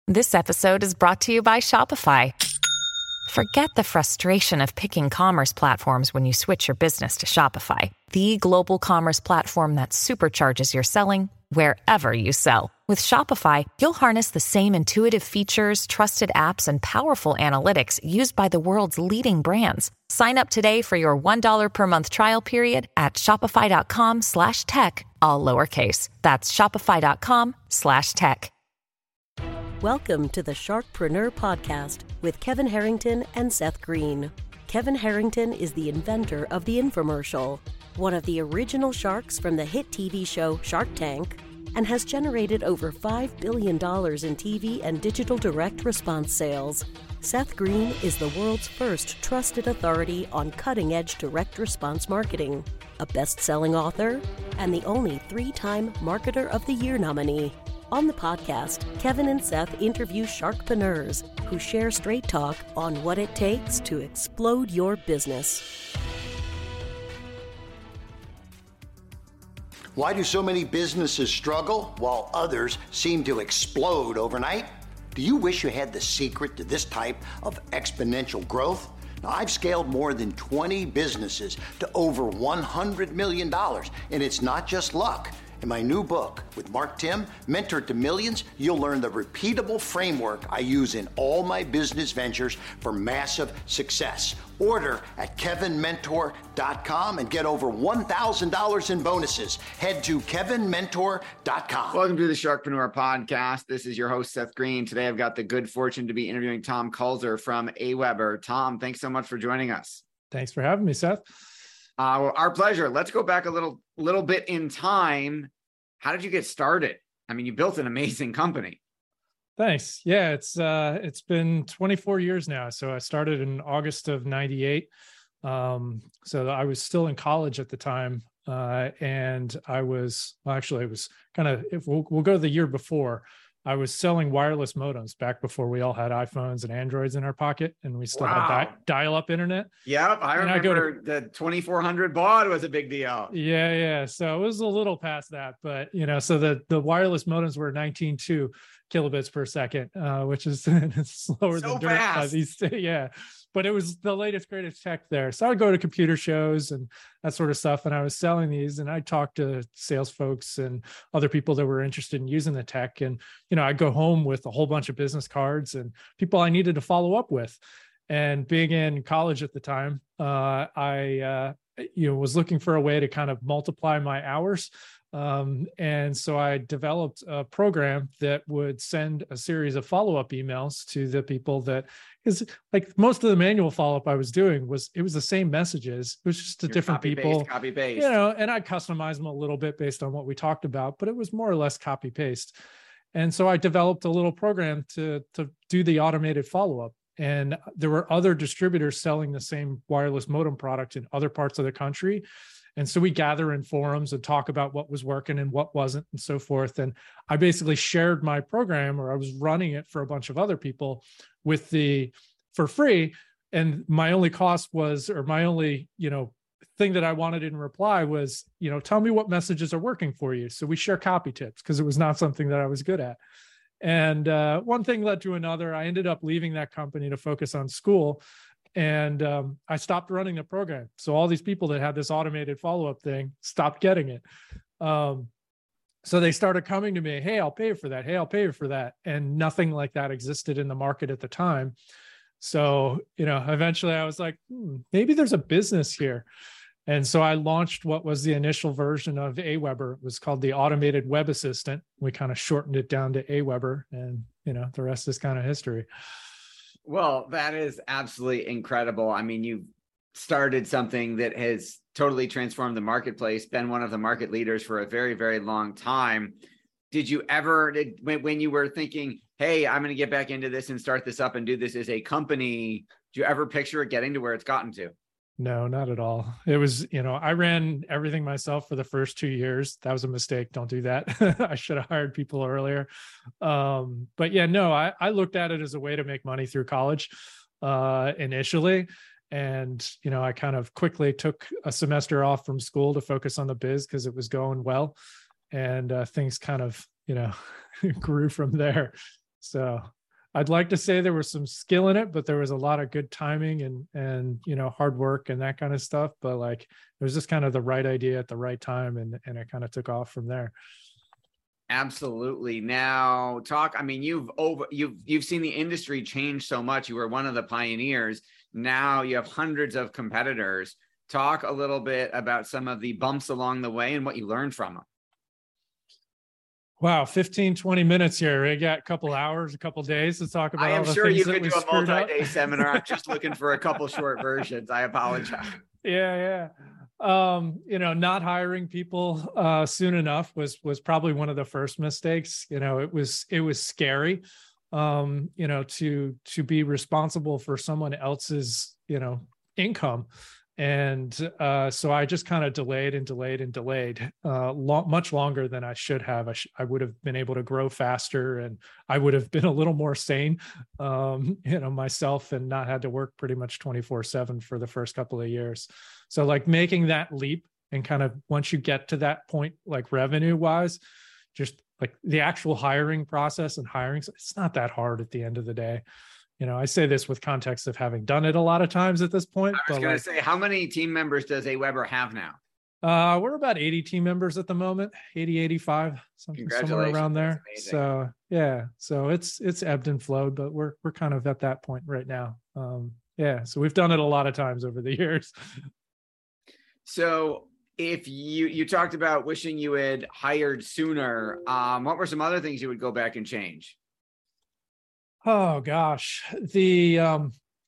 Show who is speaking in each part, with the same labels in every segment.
Speaker 1: This episode is brought to you by Shopify. Forget the frustration of picking commerce platforms when you switch your business to Shopify, the global commerce platform that supercharges your selling wherever you sell. With Shopify, you'll harness the same intuitive features, trusted apps, and powerful analytics used by the world's leading brands. Sign up today for your $1 per month trial period at shopify.com/tech, all lowercase. That's shopify.com/tech.
Speaker 2: Welcome to the Sharkpreneur Podcast with Kevin Harrington and Seth Green. Kevin Harrington is the inventor of the infomercial, one of the original sharks from the hit TV show Shark Tank, and has generated over $5 billion in TV and digital direct response sales. Seth Green is the world's first trusted authority on cutting-edge direct response marketing, a best-selling author, and the only 3-time Marketer of the Year nominee. On the podcast, Kevin and Seth interview sharkpreneurs who share straight talk on what it takes to explode your business.
Speaker 3: Why do so many businesses struggle while others seem to explode overnight? Do you wish you had the secret to this type of exponential growth? Now, I've scaled more than 20 businesses to over $100 million, and it's not just luck. In my new book with Mark Timm, Mentor to Millions, you'll learn the repeatable framework I use in all my business ventures for massive success. Order at kevinmentor.com and get over $1,000 in bonuses. Head to kevinmentor.com.
Speaker 4: Welcome to the Sharkpreneur Podcast. This is your host, Seth Green. Today, I've got the good fortune to be interviewing Tom Kulzer from AWeber. Tom, thanks so much for joining us.
Speaker 5: Thanks for having me, Seth.
Speaker 4: Well, our pleasure. Let's go back a little bit in time. How did you get started? I mean, you built an amazing company.
Speaker 5: Thanks. Yeah, it's been 24 years now. So I started in August of '98. So I was still in college at the time, and it was kind of. If we'll go the year before. I was selling wireless modems back before we all had iPhones and Androids in our pocket, and we still had dial-up internet.
Speaker 4: Yep, I remember the 2400 baud was a big deal.
Speaker 5: Yeah. So it was a little past that, but so the wireless modems were 19.2 kilobits per second, which is slower than
Speaker 4: fast.
Speaker 5: Yeah. But it was the latest, greatest tech there. So I would go to computer shows and that sort of stuff. And I was selling these, and I talked to sales folks and other people that were interested in using the tech. And, I'd go home with a whole bunch of business cards and people I needed to follow up with. And being in college at the time, I was looking for a way to kind of multiply my hours. And so I developed a program that would send a series of follow-up emails to the people that, because like most of the manual follow-up I was doing it was the same messages. It was just different people,
Speaker 4: copy paste,
Speaker 5: and I customized them a little bit based on what we talked about, but it was more or less copy paste. And so I developed a little program to do the automated follow-up. And there were other distributors selling the same wireless modem product in other parts of the country. And so we gather in forums and talk about what was working and what wasn't and so forth. And I basically shared my program, or I was running it for a bunch of other people for free. And my only cost was, or my only, thing that I wanted in reply was, tell me what messages are working for you. So we share copy tips because it was not something that I was good at. And one thing led to another. I ended up leaving that company to focus on school. And I stopped running the program. So all these people that had this automated follow-up thing stopped getting it. So they started coming to me, hey, I'll pay you for that. Hey, I'll pay you for that. And nothing like that existed in the market at the time. So, eventually I was like, maybe there's a business here. And so I launched what was the initial version of AWeber. It was called the Automated Web Assistant. We kind of shortened it down to AWeber, and, the rest is kind of history.
Speaker 4: Well, that is absolutely incredible. I mean, you've started something that has totally transformed the marketplace, been one of the market leaders for a very, very long time. Did you ever, when you were thinking, hey, I'm going to get back into this and start this up and do this as a company, did you ever picture it getting to where it's gotten to?
Speaker 5: No, not at all. It was, I ran everything myself for the first 2 years. That was a mistake. Don't do that. I should have hired people earlier. But yeah, no, I looked at it as a way to make money through college initially. And, I kind of quickly took a semester off from school to focus on the biz because it was going well. And things kind of, grew from there. So I'd like to say there was some skill in it, but there was a lot of good timing and hard work and that kind of stuff. But like, it was just kind of the right idea at the right time, and it kind of took off from there.
Speaker 4: Absolutely. Now I mean, you've seen the industry change so much. You were one of the pioneers. Now you have hundreds of competitors. Talk a little bit about some of the bumps along the way and what you learned from them.
Speaker 5: Wow, 15, 20 minutes here. We got a couple hours, a couple days to talk about.
Speaker 4: I am
Speaker 5: all the
Speaker 4: sure you
Speaker 5: things
Speaker 4: could do a multi-day seminar. I'm just looking for a couple short versions. I apologize.
Speaker 5: Yeah. Not hiring people soon enough was probably one of the first mistakes. It was scary, to be responsible for someone else's, income. And so I just kind of delayed much longer than I should have. I would have been able to grow faster, and I would have been a little more sane, myself, and not had to work pretty much 24/7 for the first couple of years. So like making that leap, and kind of once you get to that point, like revenue wise, just like the actual hiring process and hiring, it's not that hard at the end of the day. I say this with context of having done it a lot of times at this point.
Speaker 4: I was going to say, how many team members does AWeber have now?
Speaker 5: We're about 80 team members at the moment, 80, 85, somewhere around there. So yeah, so it's ebbed and flowed, but we're kind of at that point right now. So we've done it a lot of times over the years.
Speaker 4: So if you talked about wishing you had hired sooner, what were some other things you would go back and change?
Speaker 5: Oh gosh, I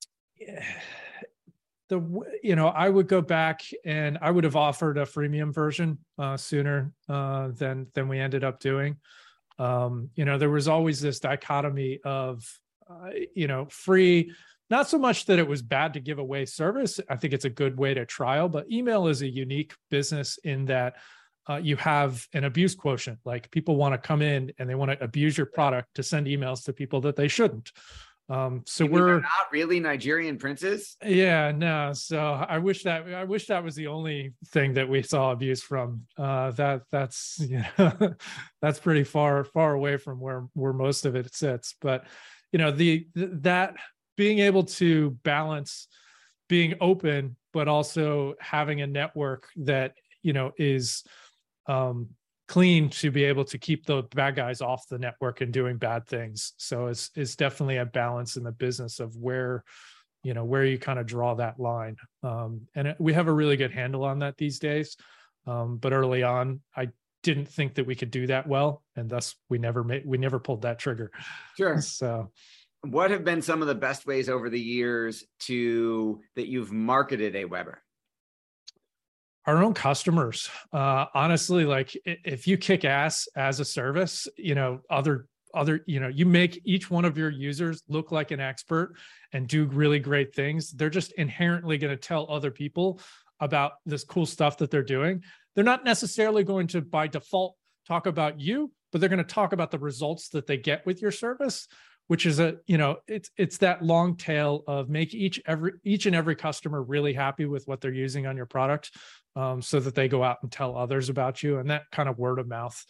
Speaker 5: would go back and I would have offered a freemium version sooner than we ended up doing. There was always this dichotomy of free. Not so much that it was bad to give away service. I think it's a good way to trial, but email is a unique business in that you have an abuse quotient. Like people want to come in and they want to abuse your product to send emails to people that they shouldn't. So we're
Speaker 4: not really Nigerian princes.
Speaker 5: Yeah, no. So I wish that was the only thing that we saw abuse from. That's that's pretty far away from where most of it sits. But that being able to balance being open, but also having a network that is clean to be able to keep the bad guys off the network and doing bad things. So it's definitely a balance in the business of where you kind of draw that line. We have a really good handle on that these days. But early on, I didn't think that we could do that well. And thus we never pulled that trigger.
Speaker 4: Sure.
Speaker 5: So
Speaker 4: what have been some of the best ways over the years that you've marketed AWeber?
Speaker 5: Our own customers. Honestly, like if you kick ass as a service, you make each one of your users look like an expert and do really great things. They're just inherently going to tell other people about this cool stuff that they're doing. They're not necessarily going to by default talk about you, but they're going to talk about the results that they get with your service, which is it's that long tail of make each and every customer really happy with what they're using on your product, so that they go out and tell others about you. And that kind of word of mouth,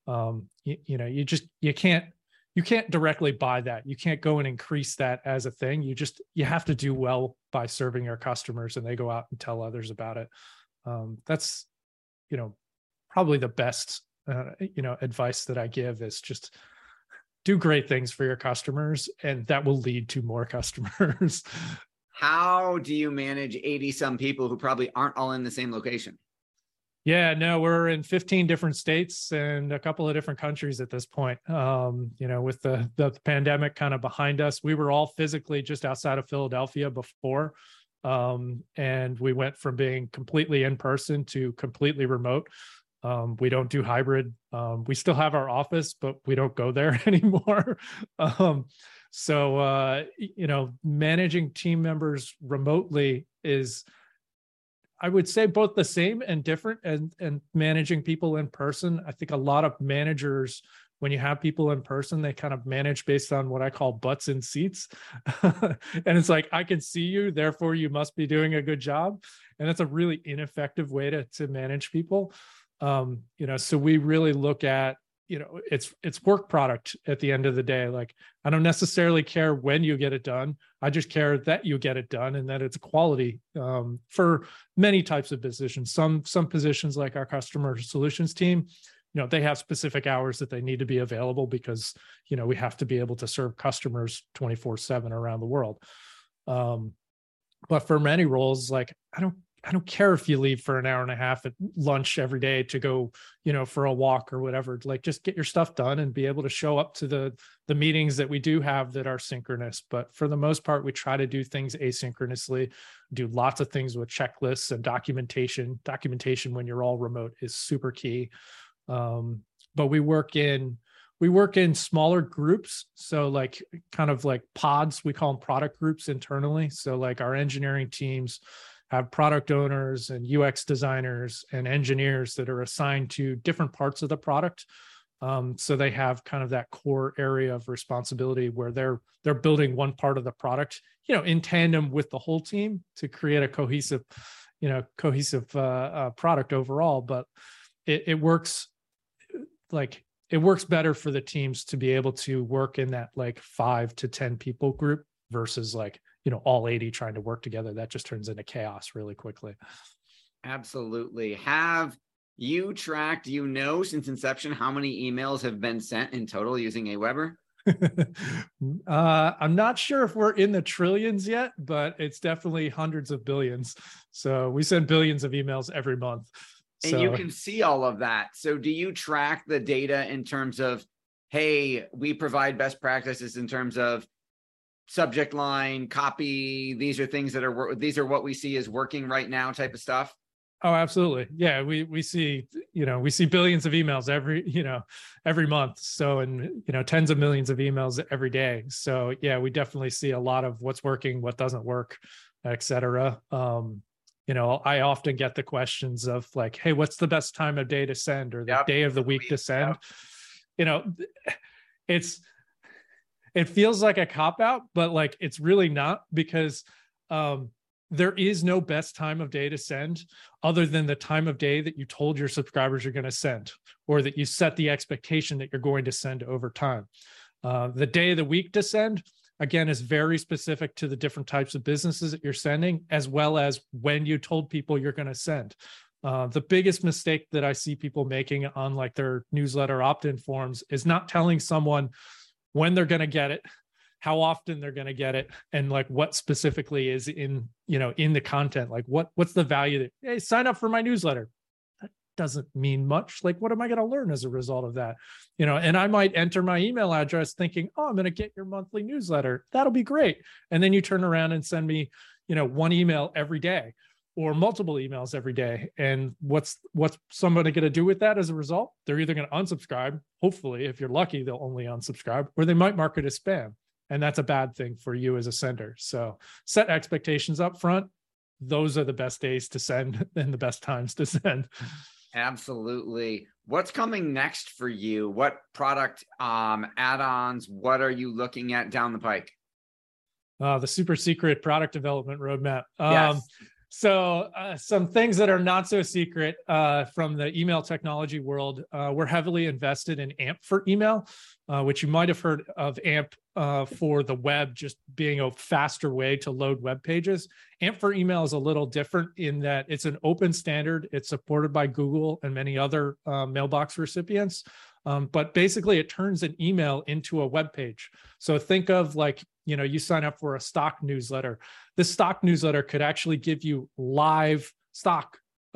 Speaker 5: you can't directly buy that. You can't go and increase that as a thing. You have to do well by serving your customers, and they go out and tell others about it. That's probably the best advice that I give is just do great things for your customers, and that will lead to more customers.
Speaker 4: How do you manage 80 some people who probably aren't all in the same location?
Speaker 5: Yeah, no, we're in 15 different states and a couple of different countries at this point. With the pandemic kind of behind us, we were all physically just outside of Philadelphia before. And we went from being completely in person to completely remote. We don't do hybrid. We still have our office, but we don't go there anymore. So managing team members remotely is, I would say, both the same and different, and managing people in person. I think a lot of managers, when you have people in person, they kind of manage based on what I call butts in seats. And it's like, I can see you, therefore you must be doing a good job. And that's a really ineffective way to manage people. So we really look at, it's work product at the end of the day. Like, I don't necessarily care when you get it done. I just care that you get it done and that it's quality, for many types of positions. Some positions, like our customer solutions team, they have specific hours that they need to be available because, we have to be able to serve customers 24/7 around the world. But for many roles, like, I don't care if you leave for an hour and a half at lunch every day to go, for a walk or whatever. Like, just get your stuff done and be able to show up to the meetings that we do have that are synchronous. But for the most part, we try to do things asynchronously, do lots of things with checklists and documentation. Documentation when you're all remote is super key. But we work in smaller groups. So like kind of like pods, we call them product groups internally. So like our engineering teams have product owners and UX designers and engineers that are assigned to different parts of the product. So they have kind of that core area of responsibility where they're building one part of the product, in tandem with the whole team to create a cohesive product overall. But it works better for the teams to be able to work in that like 5 to 10 people group versus like, all 80 trying to work together. That just turns into chaos really quickly.
Speaker 4: Absolutely. Have you tracked, since inception, how many emails have been sent in total using Aweber?
Speaker 5: I'm not sure if we're in the trillions yet, but it's definitely hundreds of billions. So we send billions of emails every month.
Speaker 4: And you can see all of that. So do you track the data in terms of, hey, we provide best practices in terms of subject line, copy, these are things that these are what we see as working right now type of stuff?
Speaker 5: Oh, absolutely. Yeah. We see billions of emails every month. So, and, tens of millions of emails every day. So yeah, we definitely see a lot of what's working, what doesn't work, et cetera. I often get the questions of like, hey, what's the best time of day to send, or the day of the week to send? Yep. It feels like a cop-out, but like, it's really not, because there is no best time of day to send other than the time of day that you told your subscribers you're going to send, or that you set the expectation that you're going to send over time. The day of the week to send, again, is very specific to the different types of businesses that you're sending, as well as when you told people you're going to send. The biggest mistake that I see people making on like their newsletter opt-in forms is not telling someone when they're going to get it, how often they're going to get it, and like what specifically is in the content. Like what's the value that, hey, sign up for my newsletter. That doesn't mean much. Like, what am I going to learn as a result of that? And I might enter my email address thinking, oh, I'm going to get your monthly newsletter. That'll be great. And then you turn around and send me, one email every day, or multiple emails every day. And what's somebody going to do with that as a result? They're either going to unsubscribe. Hopefully, if you're lucky, they'll only unsubscribe, or they might mark it as spam. And that's a bad thing for you as a sender. So set expectations up front. Those are the best days to send and the best times to send.
Speaker 4: Absolutely. What's coming next for you? What product add-ons? What are you looking at down the pike?
Speaker 5: The super secret product development roadmap.
Speaker 4: Yes.
Speaker 5: So some things that are not so secret from the email technology world. We're heavily invested in AMP for email, which you might have heard of AMP for the web, just being a faster way to load web pages. AMP for email is a little different in that it's an open standard. It's supported by Google and many other mailbox recipients. But basically, it turns an email into a web page. So think of like, you sign up for a stock newsletter. This stock newsletter could actually give you live stock,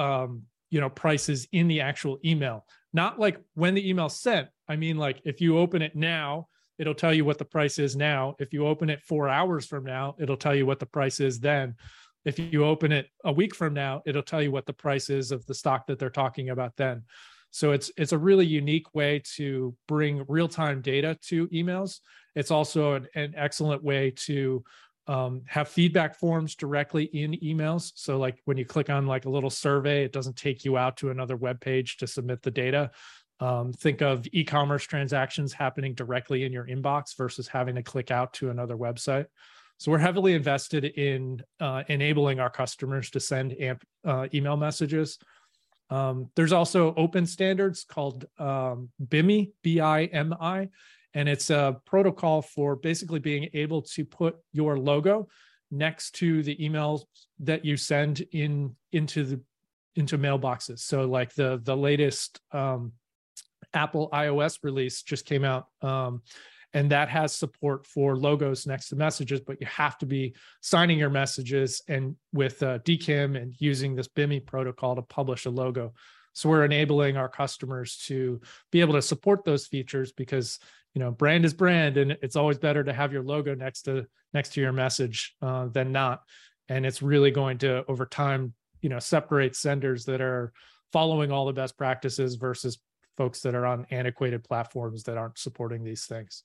Speaker 5: prices in the actual email. Not like when the email's sent. I mean, like if you open it now, it'll tell you what the price is now. If you open it 4 hours from now, it'll tell you what the price is then. If you open it a week from now, it'll tell you what the price is of the stock that they're talking about then. So it's a really unique way to bring real-time data to emails. It's also an excellent way to have feedback forms directly in emails. So like when you click on like a little survey, it doesn't take you out to another web page to submit the data. Think of e-commerce transactions happening directly in your inbox versus having to click out to another website. So we're heavily invested in enabling our customers to send AMP email messages. There's also open standards called BIMI, B-I-M-I, and it's a protocol for basically being able to put your logo next to the emails that you send into mailboxes. So like the latest Apple iOS release just came out, and that has support for logos next to messages, but you have to be signing your messages and with DKIM and using this BIMI protocol to publish a logo. So we're enabling our customers to be able to support those features because, brand is brand, and it's always better to have your logo next to your message than not. And it's really going to, over time, separate senders that are following all the best practices versus folks that are on antiquated platforms that aren't supporting these things.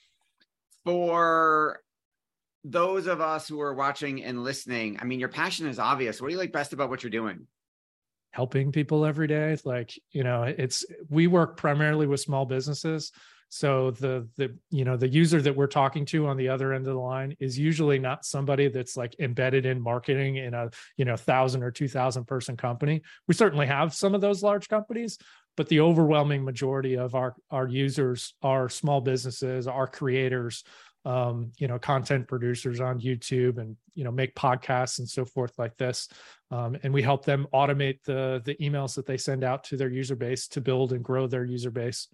Speaker 4: For those of us who are watching and listening, I mean, your passion is obvious. What do you like best about what you're doing?
Speaker 5: Helping people every day. We work primarily with small businesses. So the user that we're talking to on the other end of the line is usually not somebody that's like embedded in marketing in a 1,000 or 2,000 person company. We certainly have some of those large companies, but the overwhelming majority of our users are small businesses, are creators, content producers on YouTube and, make podcasts and so forth like this. And we help them automate the emails that they send out to their user base to build and grow their user base.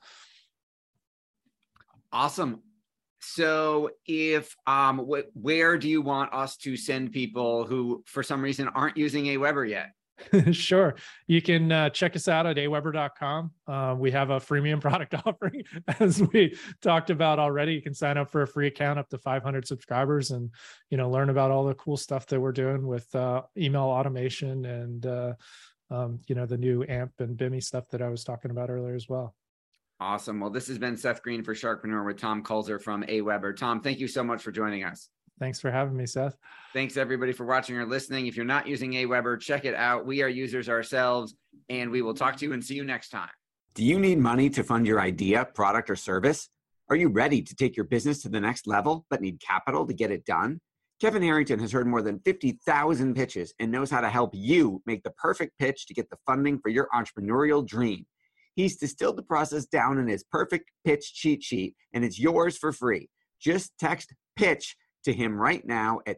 Speaker 4: Awesome. So if, where do you want us to send people who for some reason aren't using Aweber yet?
Speaker 5: Sure. You can check us out at aweber.com. We have a freemium product offering, as we talked about already. You can sign up for a free account up to 500 subscribers and, learn about all the cool stuff that we're doing with email automation and, the new AMP and BIMI stuff that I was talking about earlier as well.
Speaker 4: Awesome. Well, this has been Seth Green for Sharkpreneur with Tom Kulzer from Aweber. Tom, thank you so much for joining us.
Speaker 5: Thanks for having me, Seth.
Speaker 4: Thanks, everybody, for watching or listening. If you're not using Aweber, check it out. We are users ourselves, and we will talk to you and see you next time.
Speaker 6: Do you need money to fund your idea, product, or service? Are you ready to take your business to the next level, but need capital to get it done? Kevin Harrington has heard more than 50,000 pitches and knows how to help you make the perfect pitch to get the funding for your entrepreneurial dream. He's distilled the process down in his perfect pitch cheat sheet, and it's yours for free. Just text PITCH to him right now at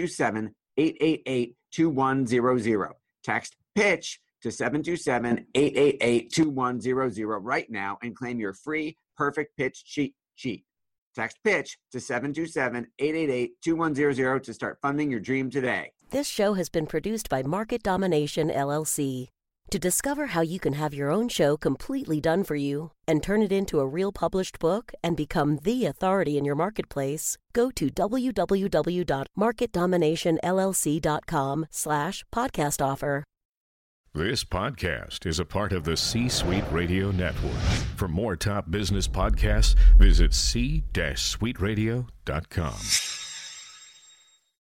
Speaker 6: 727-888-2100. Text PITCH to 727-888-2100 right now and claim your free perfect pitch cheat sheet. Text PITCH to 727-888-2100 to start funding your dream today.
Speaker 2: This show has been produced by Market Domination, LLC. To discover how you can have your own show completely done for you and turn it into a real published book and become the authority in your marketplace, go to www.marketdominationllc.com/podcast offer.
Speaker 7: This podcast is a part of the C-Suite Radio Network. For more top business podcasts, visit c-suiteradio.com.